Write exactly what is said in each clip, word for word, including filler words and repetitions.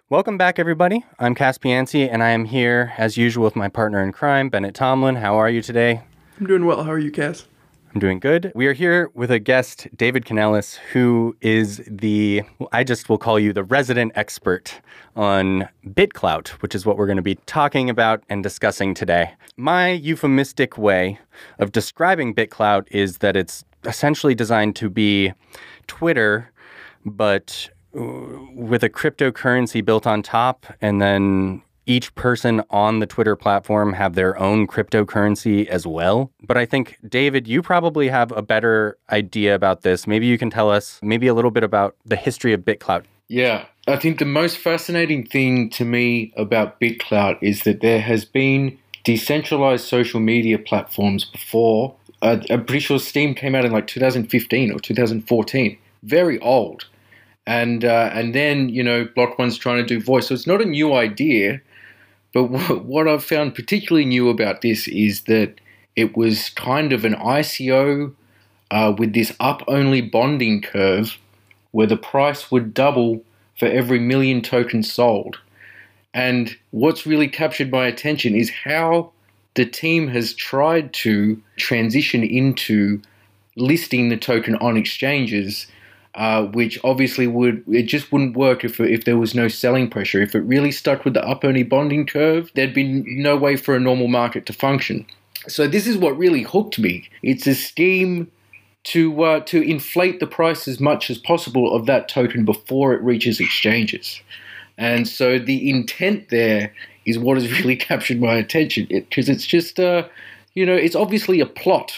Welcome back, everybody. I'm Cass Pianci, and I am here, as usual, with my partner in crime, Bennett Tomlin. How are you today? I'm doing well. How are you, Cass? I'm doing good. We are here with a guest, David Canellis, who is the, I just will call you the resident expert on BitClout, which is what we're going to be talking about and discussing today. My euphemistic way of describing BitClout is that it's essentially designed to be Twitter, but with a cryptocurrency built on top, and then each person on the Twitter platform have their own cryptocurrency as well. But I think, David, you probably have a better idea about this. Maybe you can tell us maybe a little bit about the history of BitClout. Yeah, I think the most fascinating thing to me about BitClout is that there has been decentralized social media platforms before. Uh, I'm pretty sure Steam came out in like two thousand fifteen or two thousand fourteen. Very old. And uh, and then, you know, Block One's trying to do voice. So it's not a new idea. But w- what I've found particularly new about this is that it was kind of an I C O uh, with this up-only bonding curve where the price would double for every million tokens sold. And what's really captured my attention is how the team has tried to transition into listing the token on exchanges, Uh, which obviously would, it just wouldn't work if if there was no selling pressure. If it really stuck with the up-only bonding curve, there'd be no way for a normal market to function. So this is what really hooked me. It's a scheme to uh, to inflate the price as much as possible of that token before it reaches exchanges. And so the intent there is what has really captured my attention, because it, it's just, uh, you know, it's obviously a plot.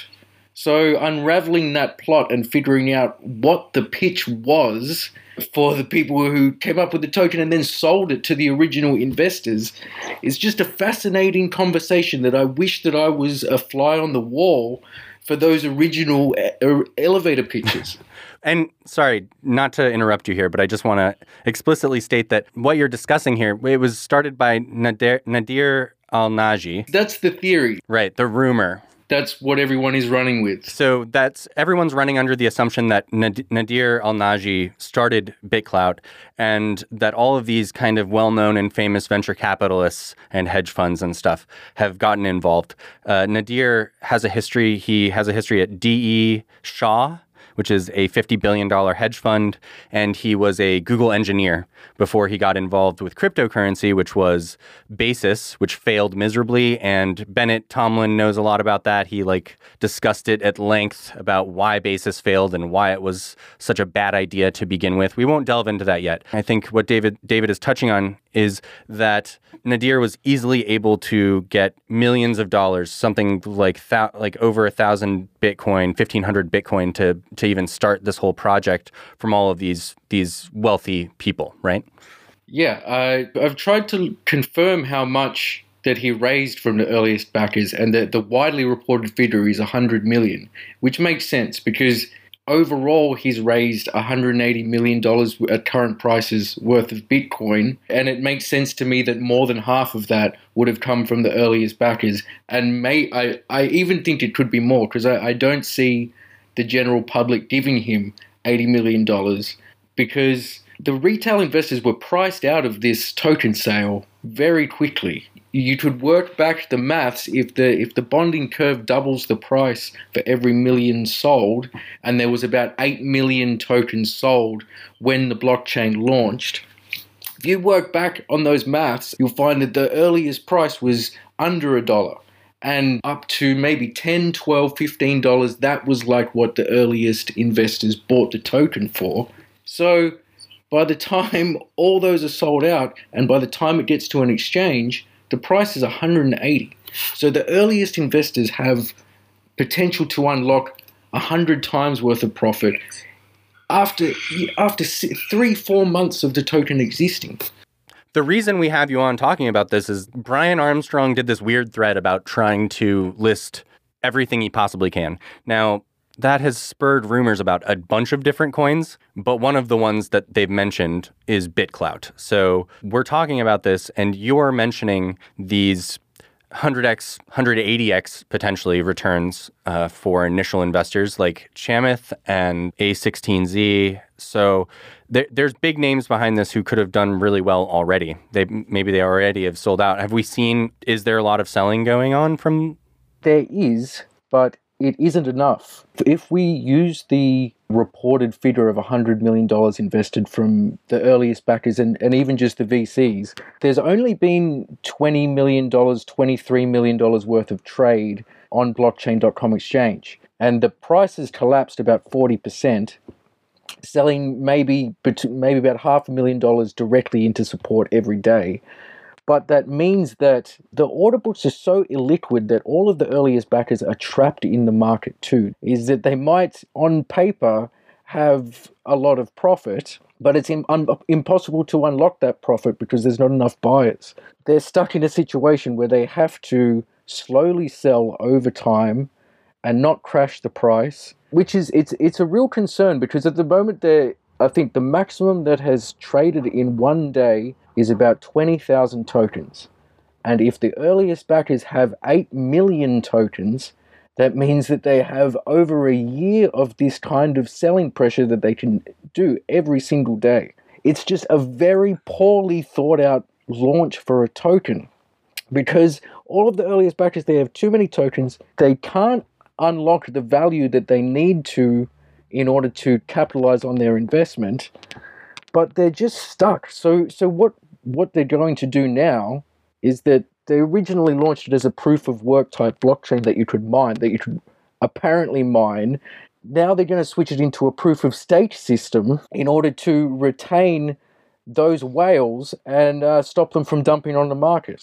So unraveling that plot and figuring out what the pitch was for the people who came up with the token and then sold it to the original investors is just a fascinating conversation that I wish that I was a fly on the wall for those original e- elevator pitches. And sorry, not to interrupt you here, but I just want to explicitly state that what you're discussing here, it was started by Nadir, Nadir Al-Naji. That's the theory. Right, the rumor. That's what everyone is running with. So that's everyone's running under the assumption that Nad- Nadir Al-Naji started BitClout, and that all of these kind of well-known and famous venture capitalists and hedge funds and stuff have gotten involved. Uh, Nadir has a history. He has a history at D E Shaw, which is a fifty billion dollars hedge fund, and he was a Google engineer before he got involved with cryptocurrency, which was Basis, which failed miserably, and Bennett Tomlin knows a lot about that. He like discussed it at length about why Basis failed and why it was such a bad idea to begin with. We won't delve into that yet. I think what David David is touching on is that Nadir was easily able to get millions of dollars, something like th- like over a thousand Bitcoin, fifteen hundred Bitcoin to to even start this whole project from all of these these wealthy people, right? Yeah, I, I've tried to confirm how much that he raised from the earliest backers, and the, the widely reported figure is one hundred million, which makes sense because overall he's raised one hundred eighty million dollars at current prices worth of Bitcoin, and it makes sense to me that more than half of that would have come from the earliest backers, and may I, I even think it could be more because I, I don't see the general public giving him eighty million dollars because the retail investors were priced out of this token sale very quickly. You could work back the maths if the if the bonding curve doubles the price for every million sold, and there was about eight million tokens sold when the blockchain launched. If you work back on those maths, you'll find that the earliest price was under a dollar. And up to maybe ten, twelve, fifteen dollars, that was like what the earliest investors bought the token for. So by the time all those are sold out, and by the time it gets to an exchange, the price is one hundred eighty. So the earliest investors have potential to unlock one hundred times worth of profit after after three, four months of the token existing. The reason we have you on talking about this is Brian Armstrong did this weird thread about trying to list everything he possibly can. Now, that has spurred rumors about a bunch of different coins, but one of the ones that they've mentioned is BitClout. So we're talking about this, and you're mentioning these one hundred x, one hundred eighty x potentially returns uh, for initial investors like Chamath and A sixteen Z. So there, there's big names behind this who could have done really well already. They maybe they already have sold out. Have we seen, is there a lot of selling going on from? There is, but it isn't enough. If we use the reported figure of one hundred million dollars invested from the earliest backers and, and even just the V Cs, there's only been twenty million dollars, twenty-three million dollars worth of trade on blockchain dot com exchange. And the price has collapsed about forty percent, selling maybe, maybe about half a million dollars directly into support every day. But that means that the order books are so illiquid that all of the earliest backers are trapped in the market too. Is that they might, on paper, have a lot of profit, but it's im- un- impossible to unlock that profit because there's not enough buyers. They're stuck in a situation where they have to slowly sell over time and not crash the price, which is, it's it's a real concern because at the moment they're I think the maximum that has traded in one day is about twenty thousand tokens. And if the earliest backers have eight million tokens, that means that they have over a year of this kind of selling pressure that they can do every single day. It's just a very poorly thought out launch for a token because all of the earliest backers, they have too many tokens. They can't unlock the value that they need to in order to capitalize on their investment, but they're just stuck. So so what, what they're going to do now is that they originally launched it as a proof of work type blockchain that you could mine, that you could apparently mine. Now they're going to switch it into a proof of stake system in order to retain those whales and uh, stop them from dumping on the market.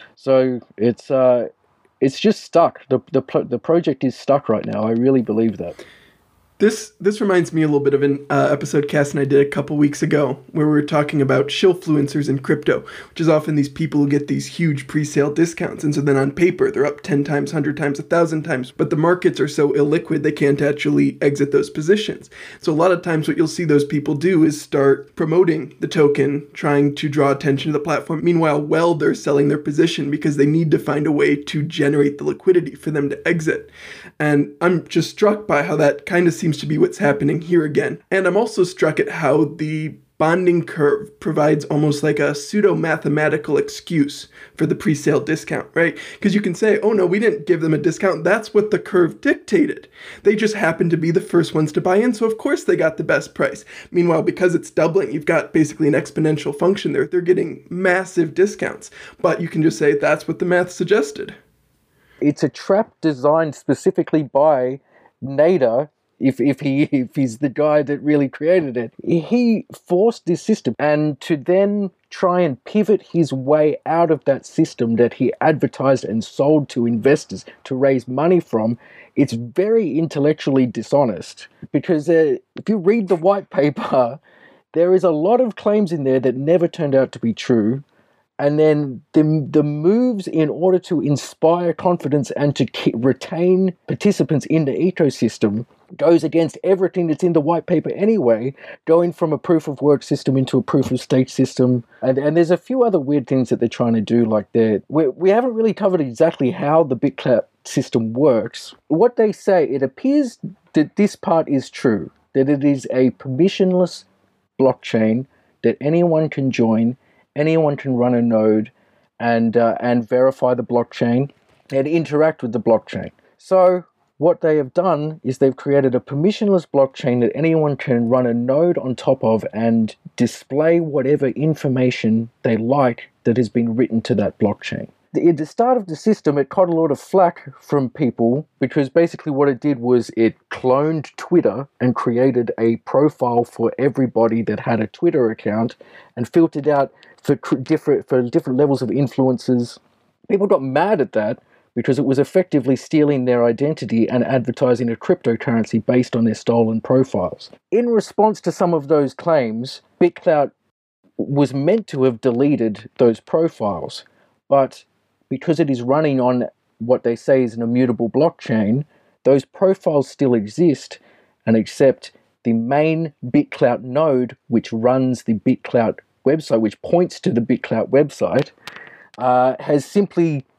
So it's uh, it's just stuck. The, the, the project is stuck right now. I really believe that. This this reminds me a little bit of an uh, episode Cass and I did a couple weeks ago where we were talking about shillfluencers in crypto, which is often these people who get these huge pre-sale discounts. And so then on paper, they're up ten times, one hundred times, one thousand times. But the markets are so illiquid, they can't actually exit those positions. So a lot of times what you'll see those people do is start promoting the token, trying to draw attention to the platform. Meanwhile, well, they're selling their position because they need to find a way to generate the liquidity for them to exit. And I'm just struck by how that kind of seems to be what's happening here again. And I'm also struck at how the bonding curve provides almost like a pseudo-mathematical excuse for the pre-sale discount, right? Because you can say, oh no, we didn't give them a discount. That's what the curve dictated. They just happened to be the first ones to buy in, so of course they got the best price. Meanwhile, because it's doubling, you've got basically an exponential function there. They're getting massive discounts. But you can just say that's what the math suggested. It's a trap designed specifically by Nader. If if he if he's the guy that really created it, he forced this system, and to then try and pivot his way out of that system that he advertised and sold to investors to raise money from, it's very intellectually dishonest. Because uh, if you read the white paper, there is a lot of claims in there that never turned out to be true. And then the, the moves in order to inspire confidence and to keep, retain participants in the ecosystem goes against everything that's in the white paper anyway, going from a proof of work system into a proof of stake system. And, and there's a few other weird things that they're trying to do, like that. We, we haven't really covered exactly how the BitClout system works. What they say, it appears that this part is true, that it is a permissionless blockchain that anyone can join. Anyone can run a node and uh, and verify the blockchain and interact with the blockchain. So what they have done is they've created a permissionless blockchain that anyone can run a node on top of and display whatever information they like that has been written to that blockchain. At the start of the system, it caught a lot of flack from people because basically what it did was it cloned Twitter and created a profile for everybody that had a Twitter account and filtered out for different for different levels of influencers. People got mad at that because it was effectively stealing their identity and advertising a cryptocurrency based on their stolen profiles. In response to some of those claims, BitClout was meant to have deleted those profiles, but because it is running on what they say is an immutable blockchain, those profiles still exist, and except the main BitClout node, which runs the BitClout website, which points to the BitClout website, uh, has simply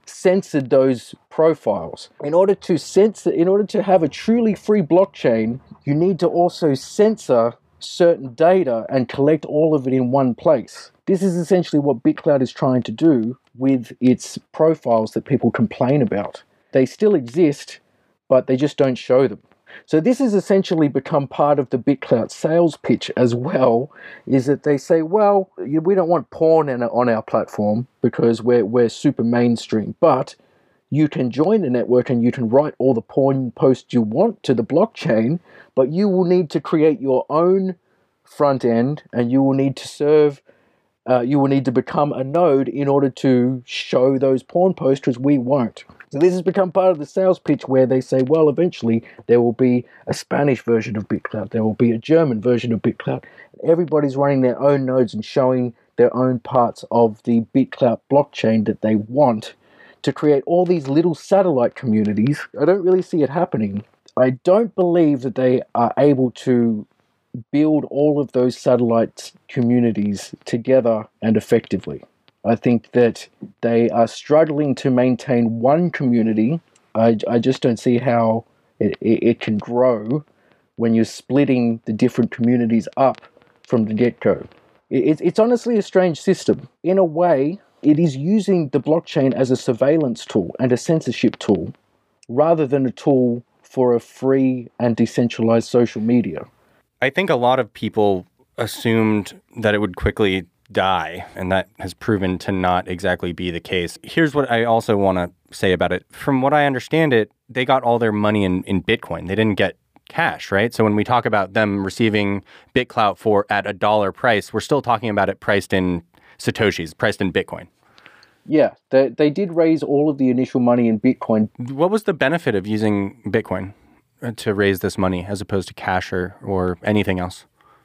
censored those profiles. In order to censor, in order to have a truly free blockchain, you need to also censor certain data and collect all of it in one place. This is essentially what BitClout is trying to do with its profiles that people complain about. They still exist, but they just don't show them. So this has essentially become part of the BitClout sales pitch as well, is that they say, well, we don't want porn on our platform because we're, we're super mainstream, but you can join the network and you can write all the porn posts you want to the blockchain, but you will need to create your own front end and you will need to serve, uh, you will need to become a node in order to show those porn posts, because we won't. So this has become part of the sales pitch where they say, well, eventually there will be a Spanish version of BitClout, there will be a German version of BitClout. Everybody's running their own nodes and showing their own parts of the BitClout blockchain that they want to create all these little satellite communities. I don't really see it happening. I don't believe that they are able to build all of those satellite communities together and effectively. I think that they are struggling to maintain one community. I, I just don't see how it, it, it can grow when you're splitting the different communities up from the get-go. It, it's honestly a strange system. In a way, it is using the blockchain as a surveillance tool and a censorship tool rather than a tool for a free and decentralized social media. I think a lot of people assumed that it would quickly die, and that has proven to not exactly be the case. Here's what I also want to say about it. From what I understand it, they got all their money in, in Bitcoin. They didn't get cash, right? So when we talk about them receiving BitClout for at a dollar price, we're still talking about it priced in Satoshis, priced in Bitcoin. Yeah, they, they did raise all of the initial money in Bitcoin. What was the benefit of using Bitcoin to raise this money as opposed to cash or, or anything else?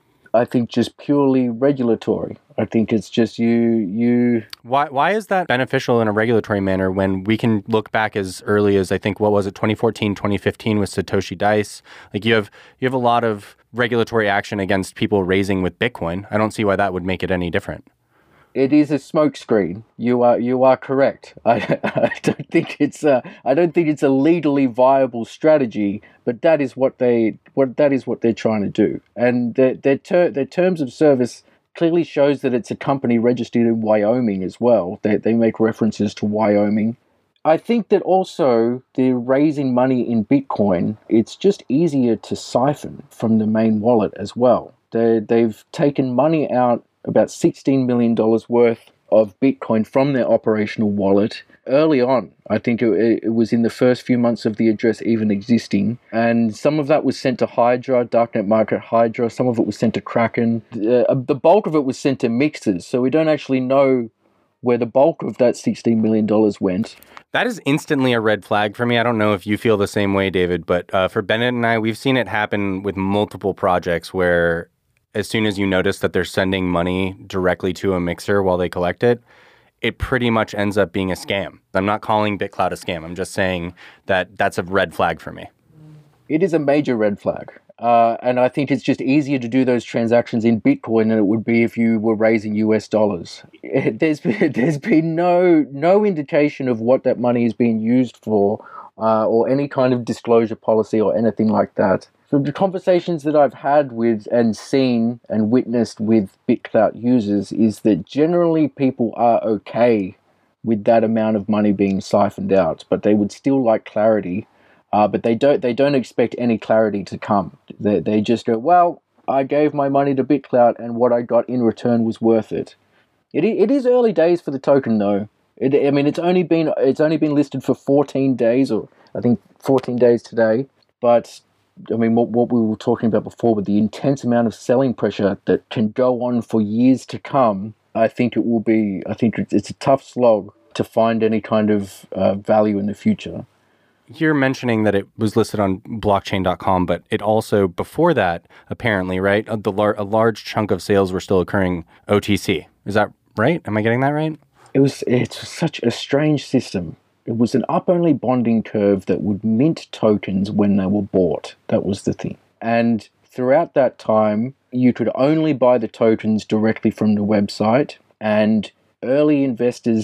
I think just purely regulatory. I think it's just you... you. Why Why is that beneficial in a regulatory manner when we can look back as early as, I think, what was it, twenty fourteen, twenty fifteen with Satoshi Dice? Like you have you have a lot of regulatory action against people raising with Bitcoin. I don't see why that would make it any different. It is a smokescreen. You are you are correct. I, I don't think it's a I don't think it's a legally viable strategy, but that is what they what that is what they're trying to do. And their their, ter, their terms of service clearly shows that it's a company registered in Wyoming as well. They they make references to Wyoming. I think that also they're raising money in Bitcoin. It's just easier to siphon from the main wallet as well. They they've taken money out, about sixteen million dollars worth of Bitcoin from their operational wallet early on. I think it, it was in the first few months of the address even existing. And some of that was sent to Hydra, Darknet Market Hydra. Some of it was sent to Kraken. Uh, the bulk of it was sent to mixers. So we don't actually know where the bulk of that sixteen million dollars went. That is instantly a red flag for me. I don't know if you feel the same way, David, but uh, for Bennett and I, we've seen it happen with multiple projects where as soon as you notice that they're sending money directly to a mixer while they collect it, it pretty much ends up being a scam. I'm not calling BitClout a scam. I'm just saying that that's a red flag for me. It is a major red flag. Uh, and I think it's just easier to do those transactions in Bitcoin than it would be if you were raising U S dollars. There's been, there's been no no indication of what that money is being used for, uh, or any kind of disclosure policy or anything like that. So the conversations that I've had with and seen and witnessed with BitClout users is that generally people are okay with that amount of money being siphoned out, but they would still like clarity. Uh, but they don't they don't expect any clarity to come. They they just go, well, I gave my money to BitClout and what I got in return was worth it. It it is early days for the token though. It, I mean, it's only been it's only been listed for fourteen days, or I think fourteen days today. But I mean, what what we were talking about before with the intense amount of selling pressure that can go on for years to come, I think it will be. I think it's a tough slog to find any kind of uh, value in the future. You're mentioning that it was listed on blockchain dot com, but it also, before that, apparently, right, the lar- a large chunk of sales were still occurring O T C. Is that right? Am I getting that right? It was. It's such a strange system. It was an up-only bonding curve that would mint tokens when they were bought. That was the thing. And throughout that time, you could only buy the tokens directly from the website, and early investors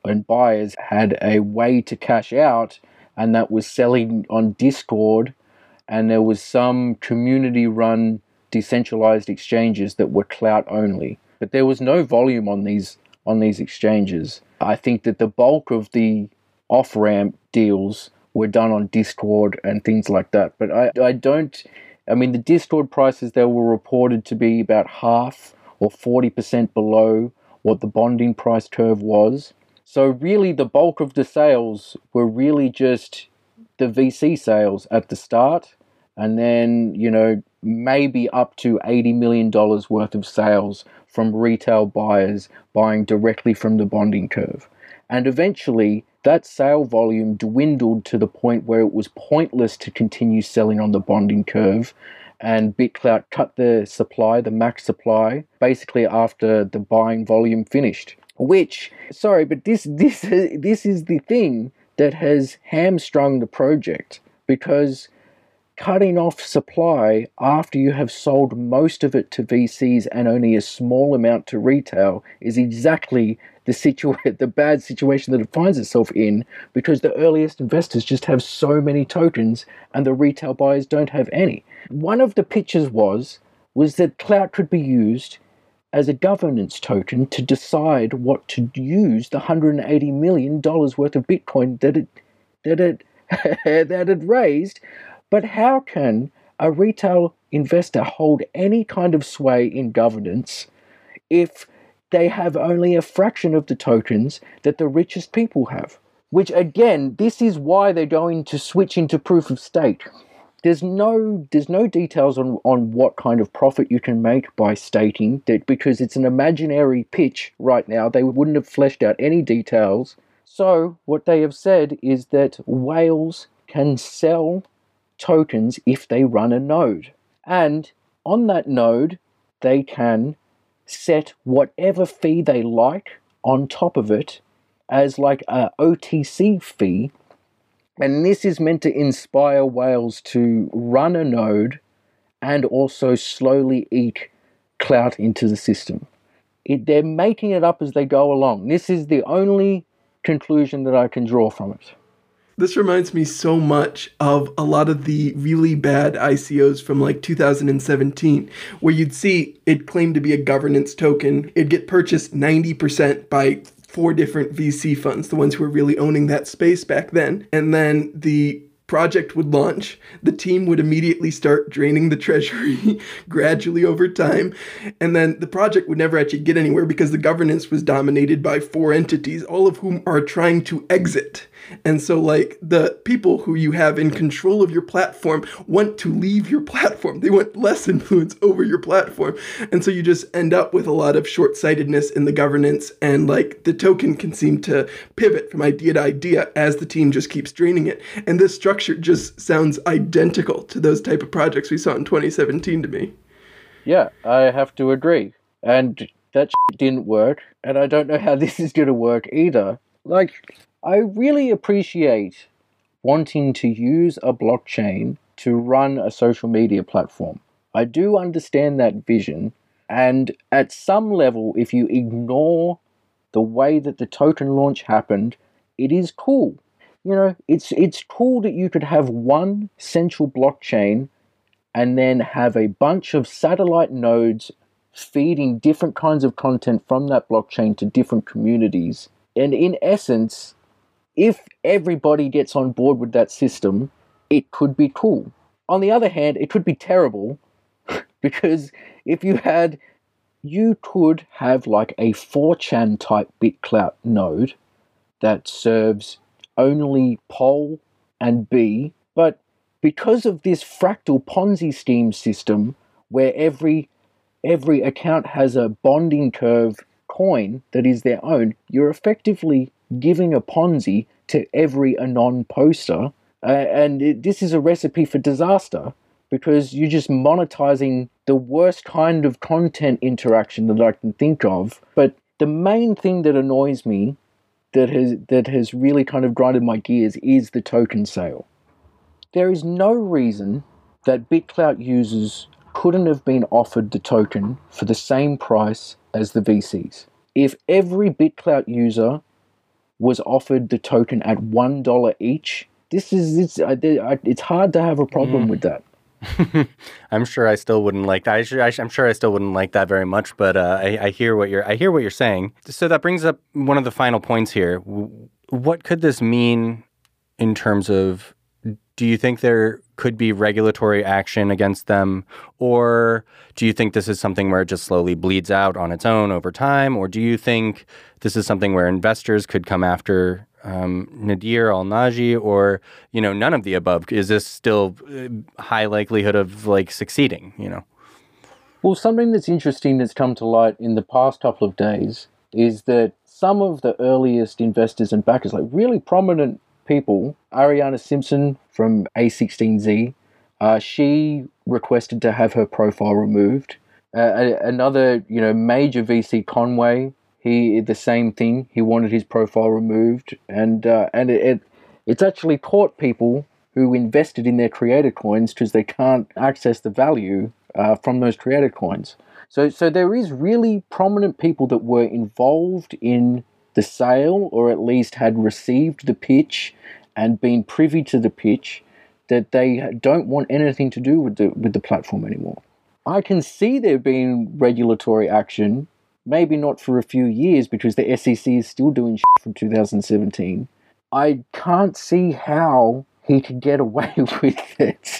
and buyers had a way to cash out, and that was selling on Discord, and there was some community-run decentralized exchanges that were clout only. But there was no volume on these on these exchanges. I think that the bulk of the off-ramp deals were done on Discord and things like that. But I, I don't, I mean, the Discord prices, they were reported to be about half or forty percent below what the bonding price curve was. So really the bulk of the sales were really just the V C sales at the start, and then, you know, maybe up to eighty million dollars worth of sales from retail buyers buying directly from the bonding curve. And eventually that sale volume dwindled to the point where it was pointless to continue selling on the bonding curve, and BitClout cut the supply, the max supply, basically after the buying volume finished. Which, sorry, but this this this is the thing that has hamstrung the project, because cutting off supply after you have sold most of it to V Cs and only a small amount to retail is exactly the situa- the bad situation that it finds itself in, because the earliest investors just have so many tokens and the retail buyers don't have any. One of the pitches was was that Clout could be used as a governance token to decide what to use the one hundred eighty million dollars worth of Bitcoin that it that it that it raised. But how can a retail investor hold any kind of sway in governance if they have only a fraction of the tokens that the richest people have? Which, again, this is why they're going to switch into proof of stake. There's no there's no details on, on what kind of profit you can make by staking, that because it's an imaginary pitch right now. They wouldn't have fleshed out any details. So what they have said is that whales can sell tokens if they run a node, and on that node they can set whatever fee they like on top of it as like a O T C fee, and this is meant to inspire whales to run a node and also slowly eke clout into the system. It, they're making it up as they go along. This is the only conclusion that I can draw from it. This reminds me so much of a lot of the really bad I C Os from like two thousand seventeen, where you'd see it claimed to be a governance token. It'd get purchased ninety percent by four different V C funds, the ones who were really owning that space back then. And then the project would launch, the team would immediately start draining the treasury gradually over time, and then the project would never actually get anywhere because the governance was dominated by four entities, all of whom are trying to exit. And so, like, the people who you have in control of your platform want to leave your platform. They want less influence over your platform. And so you just end up with a lot of short-sightedness in the governance, and, like, the token can seem to pivot from idea to idea as the team just keeps draining it. And this structure just sounds identical to those type of projects we saw in twenty seventeen to me. Yeah, I have to agree. And that shit didn't work, and I don't know how this is going to work either. Like, I really appreciate wanting to use a blockchain to run a social media platform. I do understand that vision, and at some level, if you ignore the way that the token launch happened, it is cool. You know, it's it's cool that you could have one central blockchain and then have a bunch of satellite nodes feeding different kinds of content from that blockchain to different communities. And in essence, if everybody gets on board with that system, it could be cool. On the other hand, it could be terrible, because if you had, you could have like a four chan type BitClout node that serves only Pol and B, but because of this fractal Ponzi scheme system where every every account has a bonding curve coin that is their own, you're effectively giving a Ponzi to every anon poster, uh, and it, this is a recipe for disaster, because you're just monetizing the worst kind of content interaction that I can think of. But the main thing that annoys me, that has that has really kind of grinded my gears, is the token sale. There is no reason that BitClout users couldn't have been offered the token for the same price as the V Cs. If every BitClout user was offered the token at one dollar each. This is it's it's hard to have a problem mm. with that. I'm sure I still wouldn't like that. I should, I, I'm sure I still wouldn't like that very much. But uh, I, I hear what you're I hear what you're saying. So that brings up one of the final points here. What could this mean in terms of? Do you think there could be regulatory action against them, or do you think this is something where it just slowly bleeds out on its own over time, or do you think this is something where investors could come after um, Nadir Al-Naji, or you know, none of the above? Is this still high likelihood of like succeeding? You know. Well, something that's interesting that's come to light in the past couple of days is that some of the earliest investors and backers, like really prominent people, Ariana Simpson from A sixteen Z, uh, she requested to have her profile removed. Uh, another, you know, major V C, Conway, he the same thing. He wanted his profile removed, and uh, and it, it it's actually caught people who invested in their created coins because they can't access the value uh, from those created coins. So so there is really prominent people that were involved in the sale, or at least had received the pitch and been privy to the pitch, that they don't want anything to do with the with the platform anymore. I can see there being regulatory action, maybe not for a few years because the S E C is still doing shit from two thousand seventeen. I can't see how he could get away with it.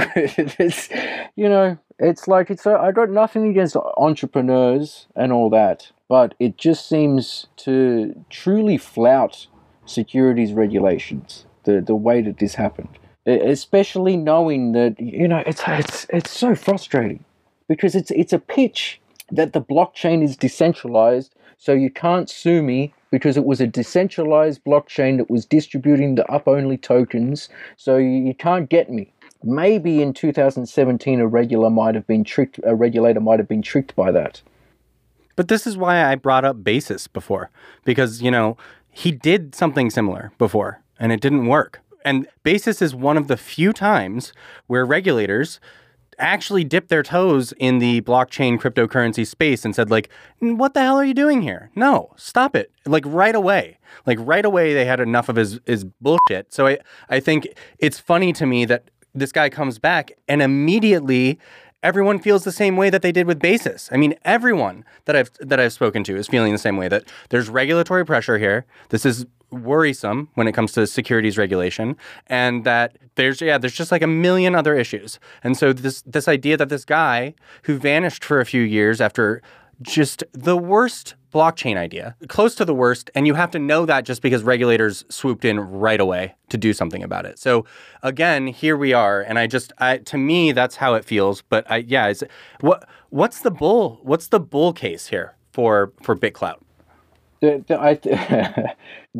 It's, you know, it's like, it's a, I got nothing against entrepreneurs and all that, but it just seems to truly flout securities regulations, the, the way that this happened. Especially knowing that, you know, it's it's it's so frustrating because it's it's a pitch that the blockchain is decentralized, so you can't sue me because it was a decentralized blockchain that was distributing the up-only tokens, so you, you can't get me. Maybe in two thousand seventeen a regular might have been tricked, a regulator might have been tricked by that. But this is why I brought up Basis before, because, you know, he did something similar before and it didn't work. And Basis is one of the few times where regulators actually dipped their toes in the blockchain cryptocurrency space and said, like, what the hell are you doing here? No, stop it. Like right away. Like right away they had enough of his, his bullshit. So I, I think it's funny to me that this guy comes back and immediately everyone feels the same way that they did with Basis. I mean, everyone that I've that I've spoken to is feeling the same way, that there's regulatory pressure here. This is worrisome when it comes to securities regulation, and that there's yeah, there's just like a million other issues. And so this this idea that this guy who vanished for a few years after just the worst blockchain idea, close to the worst, and you have to know that just because regulators swooped in right away to do something about it. So again, here we are, and I just, I, to me, that's how it feels. But I, yeah, it's, what what's the bull? What's the bull case here for for BitClout? The, the, I,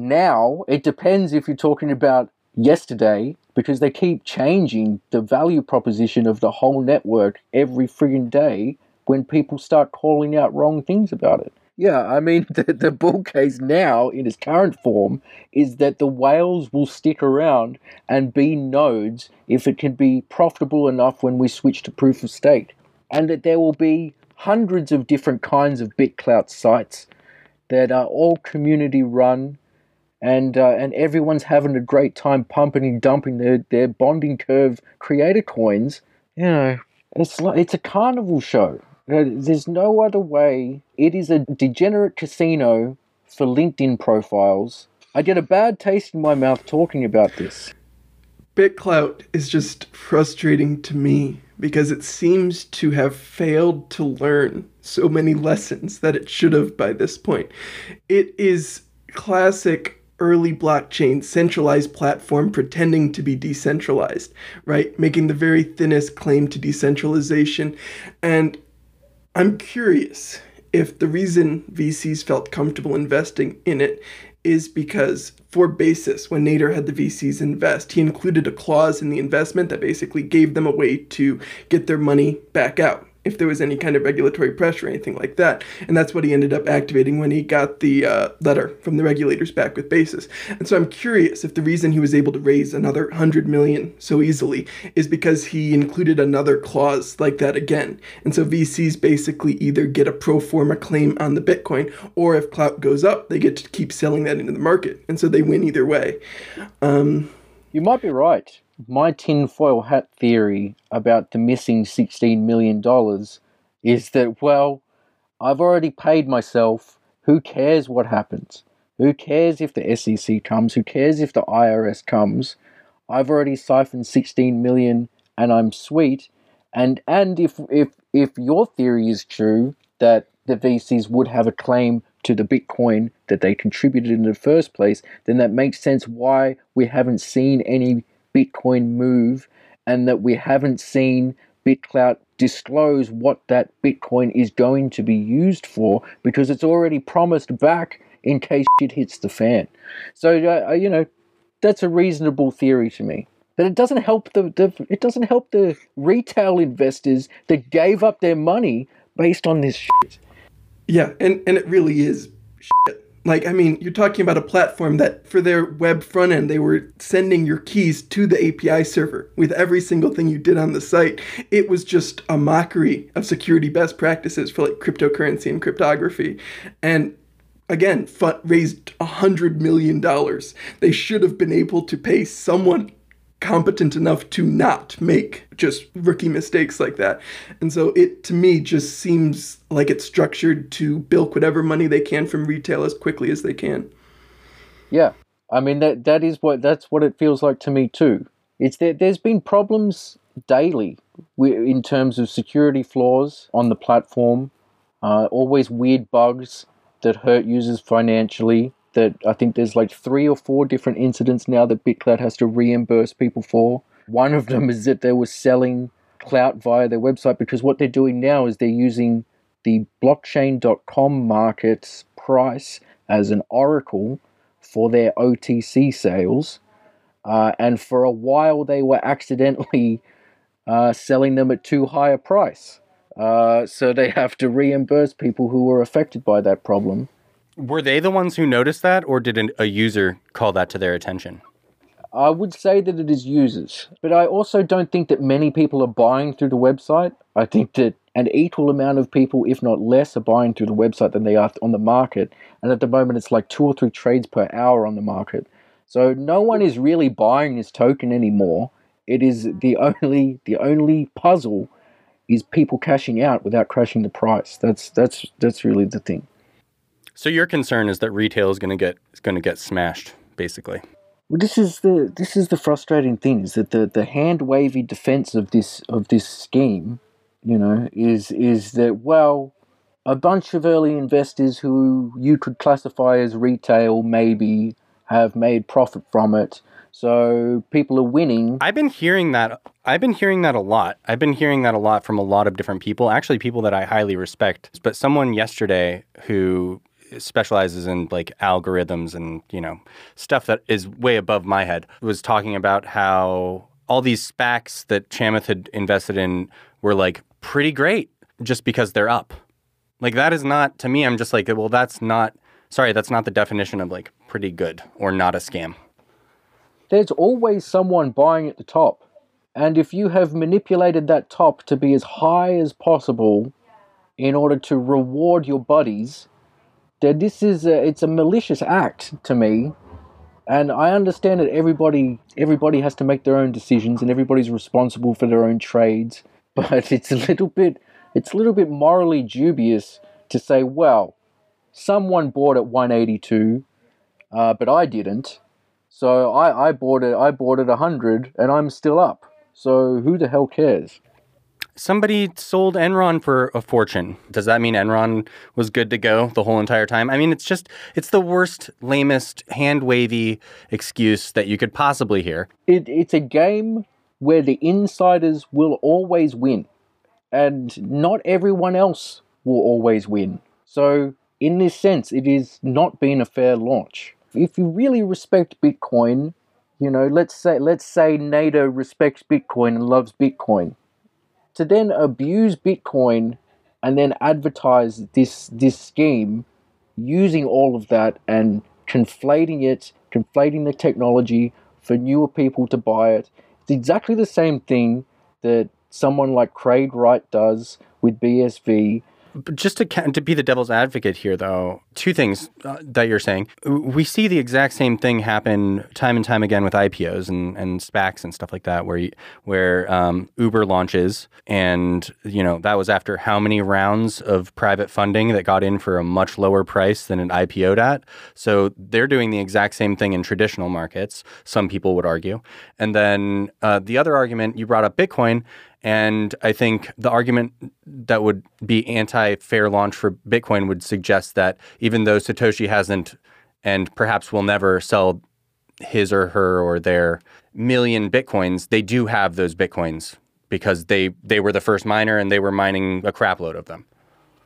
now it depends if you're talking about yesterday, because they keep changing the value proposition of the whole network every friggin' day when people start calling out wrong things about it. Yeah, I mean, the, the bull case now, in its current form, is that the whales will stick around and be nodes if it can be profitable enough when we switch to proof of stake. And that there will be hundreds of different kinds of BitClout sites that are all community run, and uh, and everyone's having a great time pumping and dumping their, their bonding curve creator coins. You know, it's like, it's a carnival show. There's no other way. It is a degenerate casino for LinkedIn profiles. I get a bad taste in my mouth talking about this. BitClout is just frustrating to me because it seems to have failed to learn so many lessons that it should have by this point. It is classic early blockchain centralized platform pretending to be decentralized, right? Making the very thinnest claim to decentralization. And I'm curious if the reason V Cs felt comfortable investing in it is because for Basis, when Nader had the V Cs invest, he included a clause in the investment that basically gave them a way to get their money back out if there was any kind of regulatory pressure or anything like that. And that's what he ended up activating when he got the uh, letter from the regulators back with Basis. And so I'm curious if the reason he was able to raise another one hundred million dollars so easily is because he included another clause like that again. And so V Cs basically either get a pro forma claim on the Bitcoin, or if clout goes up, they get to keep selling that into the market. And so they win either way. Um, you might be right. My tinfoil hat theory about the missing sixteen million dollars is that, well, I've already paid myself. Who cares what happens? Who cares if the S E C comes? Who cares if the I R S comes? I've already siphoned sixteen million dollars and I'm sweet. And and if if if your theory is true, that the V Cs would have a claim to the Bitcoin that they contributed in the first place, then that makes sense why we haven't seen any Bitcoin move, and that we haven't seen BitClout disclose what that Bitcoin is going to be used for, because it's already promised back in case shit hits the fan. So uh, you know, that's a reasonable theory to me. But it doesn't help the, the it doesn't help the retail investors that gave up their money based on this shit. Yeah, and, and it really is shit. Like, I mean, you're talking about a platform that for their web front end, they were sending your keys to the A P I server with every single thing you did on the site. It was just a mockery of security best practices for like cryptocurrency and cryptography. And again, f- raised one hundred million dollars. They should have been able to pay someone competent enough to not make just rookie mistakes like that. And so it, to me, just seems like it's structured to bilk whatever money they can from retail as quickly as they can. Yeah. I mean, that that is what, that's what it feels like to me too. It's that there's been problems daily in terms of security flaws on the platform, uh, always weird bugs that hurt users financially, that I think there's like three or four different incidents now that BitClout has to reimburse people for. One of them is that they were selling clout via their website, because what they're doing now is they're using the blockchain dot com market's price as an oracle for their O T C sales. Uh, and for a while they were accidentally uh, selling them at too high a price. Uh, so they have to reimburse people who were affected by that problem. Were they the ones who noticed that, or did an, a user call that to their attention? I would say that it is users, but I also don't think that many people are buying through the website. I think that an equal amount of people, if not less, are buying through the website than they are on the market. And at the moment, it's like two or three trades per hour on the market. So no one is really buying this token anymore. It is the only the only puzzle is people cashing out without crashing the price. That's that's that's really the thing. So your concern is that retail is going to get is going to get smashed, basically. Well, this is the this is the frustrating thing, is that the, the hand wavy defense of this of this scheme, you know, is is that, well, a bunch of early investors who you could classify as retail maybe have made profit from it. So people are winning. I've been hearing that. I've been hearing that a lot. I've been hearing that a lot from a lot of different people, actually people that I highly respect. But someone yesterday who specializes in like algorithms and, you know, stuff that is way above my head was talking about how all these SPACs that Chamath had invested in were like pretty great just because they're up. Like that is not, to me, I'm just like, well, that's not, sorry, that's not the definition of like pretty good or not a scam. There's always someone buying at the top. And if you have manipulated that top to be as high as possible in order to reward your buddies, then this is a, it's a malicious act to me. And I understand that everybody everybody has to make their own decisions and everybody's responsible for their own trades. But it's a little bit it's a little bit morally dubious to say, well, someone bought at one eighty-two, uh, but I didn't. So I, I bought it I bought it one hundred and I'm still up. So who the hell cares? Somebody sold Enron for a fortune. Does that mean Enron was good to go the whole entire time? I mean, it's just, it's the worst, lamest, hand-wavy excuse that you could possibly hear. It, it's a game where the insiders will always win, and not everyone else will always win. So in this sense, it is not been a fair launch. If you really respect Bitcoin, you know, let's say let's say Nader respects Bitcoin and loves Bitcoin. to then abuse Bitcoin and then advertise this this scheme using all of that and conflating it, conflating the technology for newer people to buy it. It's exactly the same thing that someone like Craig Wright does with B S V. But just to to be the devil's advocate here, though, two things uh, that you're saying. We see the exact same thing happen time and time again with I P Os and, and SPACs and stuff like that, where you, where um, Uber launches, and you know that was after how many rounds of private funding that got in for a much lower price than it I P O'd at. So they're doing the exact same thing in traditional markets. Some people would argue, and then uh, the other argument you brought up Bitcoin. And I think the argument that would be anti-fair launch for Bitcoin would suggest that even though Satoshi hasn't and perhaps will never sell his or her or their million Bitcoins, they do have those Bitcoins because they, they were the first miner and they were mining a crap load of them.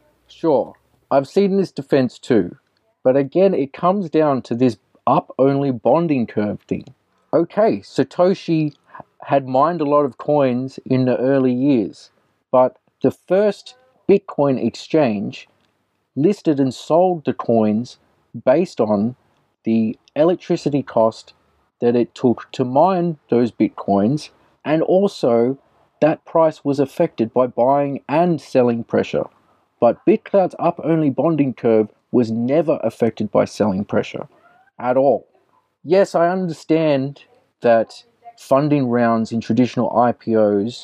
Sure. I've seen this defense too. But again, it comes down to this up-only bonding curve thing. Okay, Satoshi had mined a lot of coins in the early years, but the first Bitcoin exchange listed and sold the coins based on the electricity cost that it took to mine those Bitcoins, and also that price was affected by buying and selling pressure. But BitClout's up-only bonding curve was never affected by selling pressure at all. Yes, I understand that funding rounds in traditional I P Os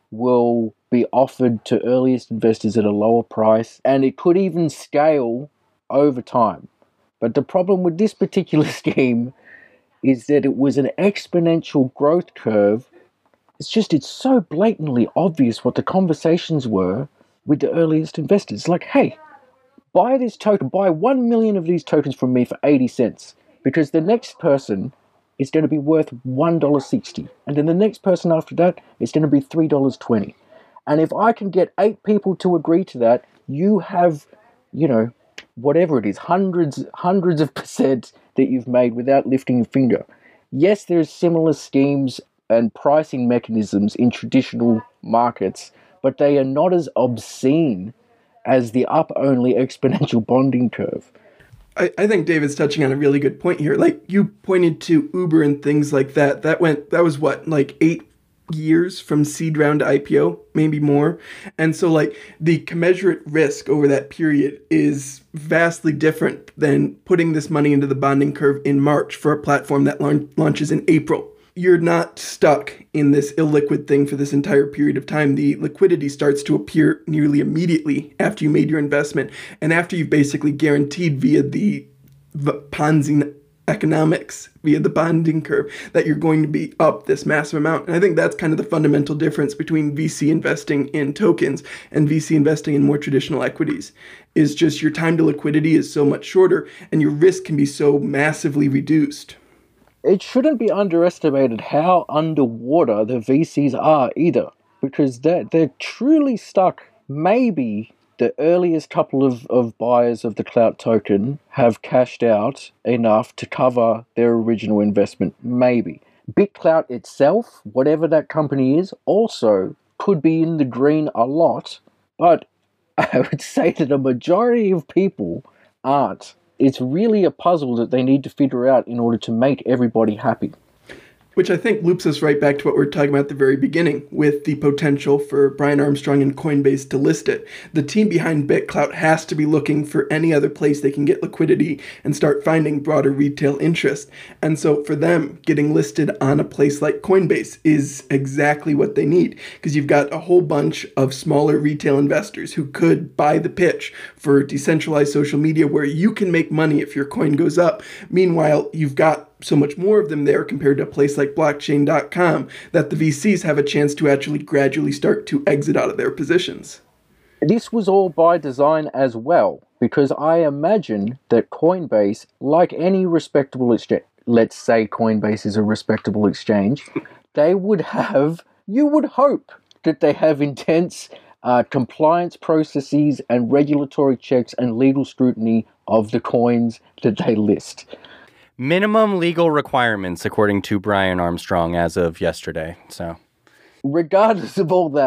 will be offered to earliest investors at a lower price, and it could even scale over time. But the problem with this particular scheme is that it was an exponential growth curve. It's just, it's so blatantly obvious what the conversations were with the earliest investors. Like, hey, buy this token, buy one million of these tokens from me for eighty cents, because the next person it's going to be worth one dollar sixty. And then the next person after that, it's going to be three dollars twenty. And if I can get eight people to agree to that, you have, you know, whatever it is, hundreds, hundreds of percent that you've made without lifting a finger. Yes, there's similar schemes and pricing mechanisms in traditional markets, but they are not as obscene as the up-only exponential bonding curve. I, I think David's touching on a really good point here. Like, you pointed to Uber and things like that. That went, that was what, like eight years from seed round to I P O, maybe more. And so, like, the commensurate risk over that period is vastly different than putting this money into the bonding curve in March for a platform that launch, launches in April. You're not stuck in this illiquid thing for this entire period of time. The liquidity starts to appear nearly immediately after you made your investment and after you've basically guaranteed via the, the Ponzi economics, via the bonding curve, that you're going to be up this massive amount. And I think that's kind of the fundamental difference between V C investing in tokens and V C investing in more traditional equities, is just your time to liquidity is so much shorter and your risk can be so massively reduced. It shouldn't be underestimated how underwater the V Cs are either, because they're, they're truly stuck. Maybe the earliest couple of, of buyers of the Clout token have cashed out enough to cover their original investment. Maybe. BitClout itself, whatever that company is, also could be in the green a lot, but I would say that a majority of people aren't. It's really a puzzle that they need to figure out in order to make everybody happy. Which I think loops us right back to what we were talking about at the very beginning, with the potential for Brian Armstrong and Coinbase to list it. The team behind BitClout has to be looking for any other place they can get liquidity and start finding broader retail interest. And so for them, getting listed on a place like Coinbase is exactly what they need, because you've got a whole bunch of smaller retail investors who could buy the pitch for decentralized social media where you can make money if your coin goes up. Meanwhile, you've got so much more of them there compared to a place like blockchain dot com that the V Cs have a chance to actually gradually start to exit out of their positions. This was all by design as well, because I imagine that Coinbase, like any respectable exchange, let's say Coinbase is a respectable exchange, they would have, you would hope that they have intense uh, compliance processes and regulatory checks and legal scrutiny of the coins that they list. Minimum legal requirements, according to Brian Armstrong, as of yesterday. So, regardless of all that,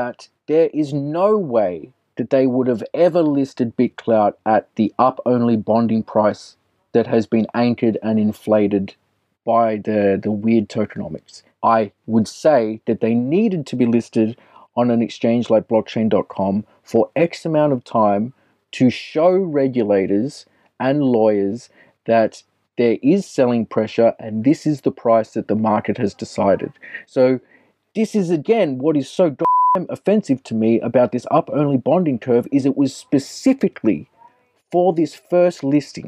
there is no way that they would have ever listed BitClout at the up-only bonding price that has been anchored and inflated by the, the weird tokenomics. I would say that they needed to be listed on an exchange like blockchain dot com for X amount of time to show regulators and lawyers that there is selling pressure and this is the price that the market has decided. So this is, again, what is so damn offensive to me about this up-only bonding curve is it was specifically for this first listing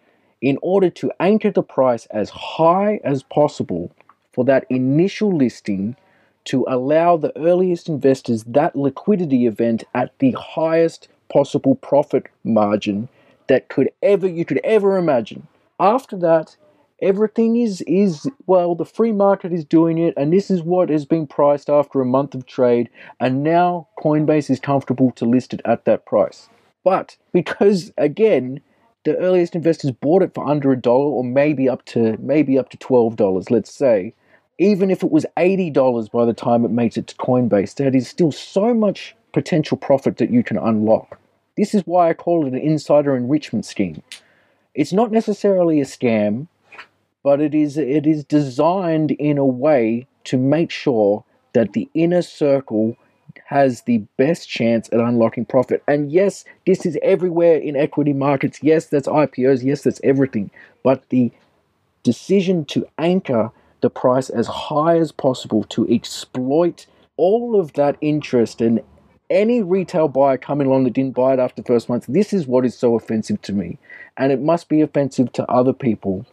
in order to anchor the price as high as possible for that initial listing to allow the earliest investors that liquidity event at the highest possible profit margin that could ever you could ever imagine. After that, everything is is well, the free market is doing it, and this is what has been priced after a month of trade, and now Coinbase is comfortable to list it at that price. But because again, the earliest investors bought it for under a dollar, or maybe up to maybe up to twelve dollars, let's say. Even if it was eighty dollars by the time it makes it to Coinbase, that is still so much potential profit that you can unlock. This is why I call it an insider enrichment scheme. It's not necessarily a scam, but it is it is designed in a way to make sure that the inner circle has the best chance at unlocking profit. And yes, this is everywhere in equity markets. Yes, that's I P Os. Yes, that's everything. But the decision to anchor the price as high as possible to exploit all of that interest and any retail buyer coming along that didn't buy it after the first month, this is what is so offensive to me. And it must be offensive to other people,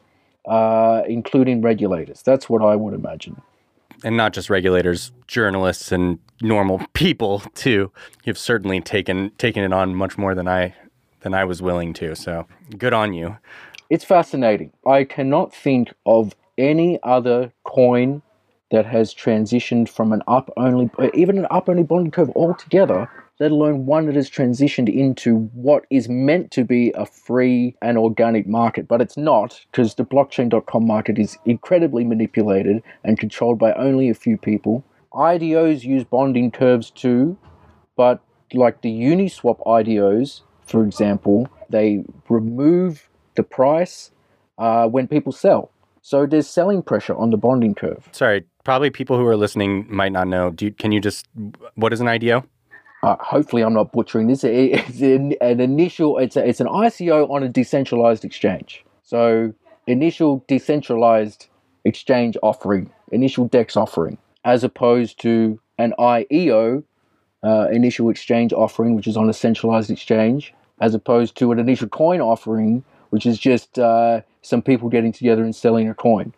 uh, including regulators. That's what I would imagine. And not just regulators, journalists and normal people too. You've certainly taken taken it on much more than I than I was willing to. So good on you. It's fascinating. I cannot think of any other coin that has transitioned from an up-only, even an up-only bonding curve altogether, let alone one that has transitioned into what is meant to be a free and organic market. But it's not, because the blockchain dot com market is incredibly manipulated and controlled by only a few people. I D Os use bonding curves too, but like the Uniswap I D Os, for example, they remove the price uh, when people sell. So there's selling pressure on the bonding curve. Sorry, probably people who are listening might not know. Do you, can you just, what is an I D O? Uh, hopefully I'm not butchering this. It's an, an initial, it's, a, it's an I C O on a decentralized exchange. So initial decentralized exchange offering, initial DEX offering, as opposed to an I E O, uh, initial exchange offering, which is on a centralized exchange, as opposed to an initial coin offering, which is just uh, some people getting together and selling a coin.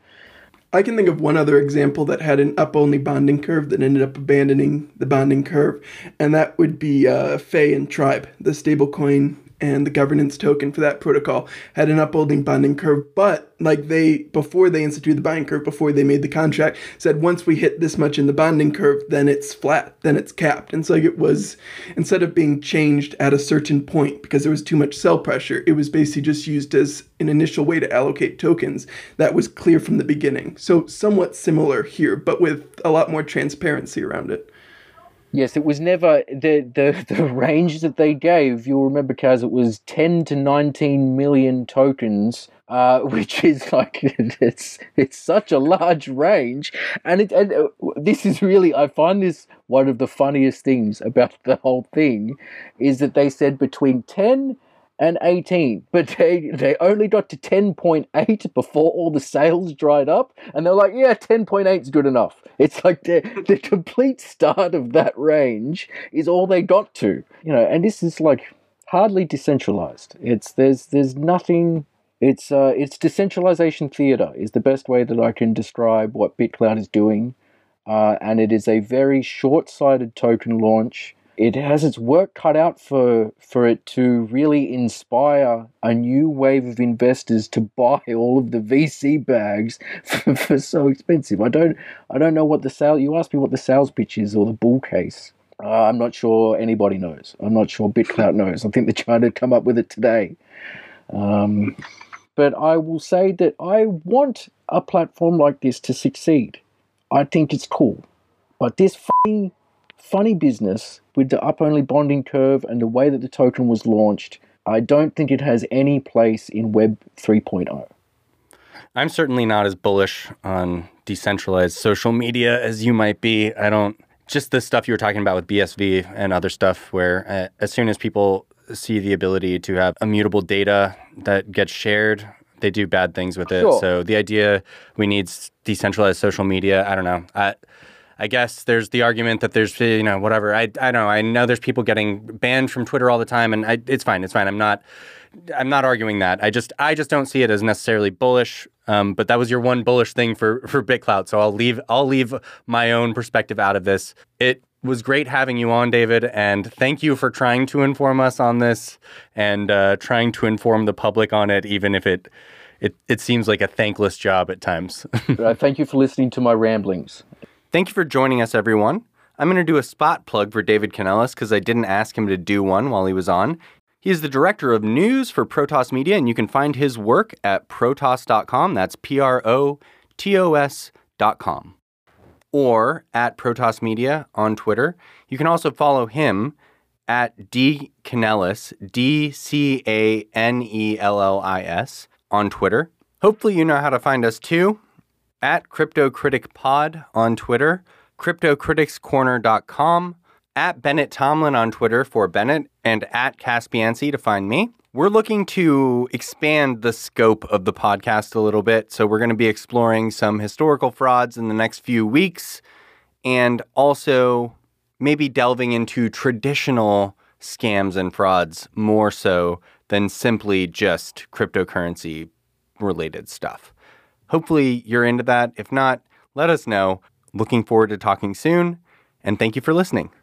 I can think of one other example that had an up-only bonding curve that ended up abandoning the bonding curve, and that would be uh, Fei and Tribe, the stablecoin and the governance token for that protocol, had an up-only bonding curve, but like they, before they instituted the bonding curve, before they made the contract, said once we hit this much in the bonding curve, then it's flat, then it's capped. And so like it was, instead of being changed at a certain point because there was too much sell pressure, it was basically just used as an initial way to allocate tokens. That was clear from the beginning. So somewhat similar here, but with a lot more transparency around it. Yes, it was never the, the the range that they gave. You'll remember, Kaz, it was ten to nineteen million tokens, uh, which is like it's it's such a large range, and it and uh, this is really, I find this one of the funniest things about the whole thing, is that they said between ten and eighteen, but they they only got to ten point eight before all the sales dried up, and they're like, yeah, ten point eight is good enough. It's like the the complete start of that range is all they got to, you know. And this is like hardly decentralized. It's there's there's nothing. It's uh it's decentralization theater is the best way that I can describe what BitClout is doing, uh, and it is a very short-sighted token launch. It has its work cut out for for it to really inspire a new wave of investors to buy all of the V C bags for, for so expensive. I don't I don't know what the sale. You asked me what the sales pitch is or the bull case. Uh, I'm not sure anybody knows. I'm not sure BitClout knows. I think they're trying to come up with it today. Um, but I will say that I want a platform like this to succeed. I think it's cool, but this f***ing funny business with the up-only bonding curve and the way that the token was launched. I don't think it has any place in Web three point oh. I'm certainly not as bullish on decentralized social media as you might be. I don't, just the stuff you were talking about with B S V and other stuff where uh, as soon as people see the ability to have immutable data that gets shared, they do bad things with it. Sure. So the idea we need decentralized social media, I don't know. I, I guess there's the argument that there's, you know, whatever. I, I don't know. I know there's people getting banned from Twitter all the time, and I, it's fine. It's fine. I'm not, I'm not arguing that. I just, I just don't see it as necessarily bullish. Um, but that was your one bullish thing for for BitClout. So I'll leave, I'll leave my own perspective out of this. It was great having you on, David, and thank you for trying to inform us on this and uh, trying to inform the public on it, even if it, it, it seems like a thankless job at times. uh, thank you for listening to my ramblings. Thank you for joining us, everyone. I'm going to do a spot plug for David Canellis because I didn't ask him to do one while he was on. He is the director of news for Protoss Media, and you can find his work at protoss dot com. That's P R O T O S dot com. Or at Protoss Media on Twitter. You can also follow him at D Canellis, D C A N E L L I S, on Twitter. Hopefully you know how to find us too. At Crypto Critic Pod on Twitter, crypto critics corner dot com, at Bennett Tomlin on Twitter for Bennett, and at Caspiancy to find me. We're looking to expand the scope of the podcast a little bit, so we're going to be exploring some historical frauds in the next few weeks, and also maybe delving into traditional scams and frauds more so than simply just cryptocurrency-related stuff. Hopefully you're into that. If not, let us know. Looking forward to talking soon, and thank you for listening.